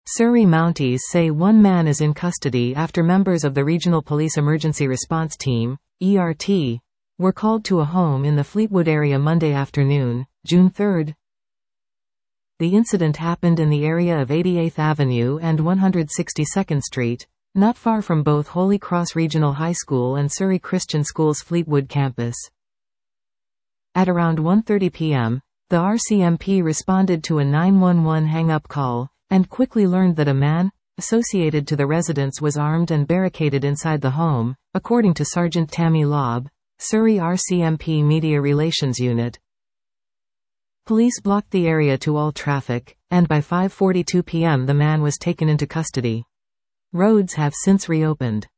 Surrey Mounties say one man is in custody after members of the Regional Police Emergency Response Team, ERT, were called to a home in the Fleetwood area Monday afternoon, June 3. The incident happened in the area of 88th Avenue and 162nd Street, not far from both Holy Cross Regional High School and Surrey Christian School's Fleetwood campus. At around 1:30 p.m., the RCMP responded to a 911 hang-up call, and quickly learned that a man, associated to the residence, was armed and barricaded inside the home, according to Sergeant Tammy Lobb, Surrey RCMP Media Relations Unit. Police blocked the area to all traffic, and by 5:42 p.m. the man was taken into custody. Roads have since reopened.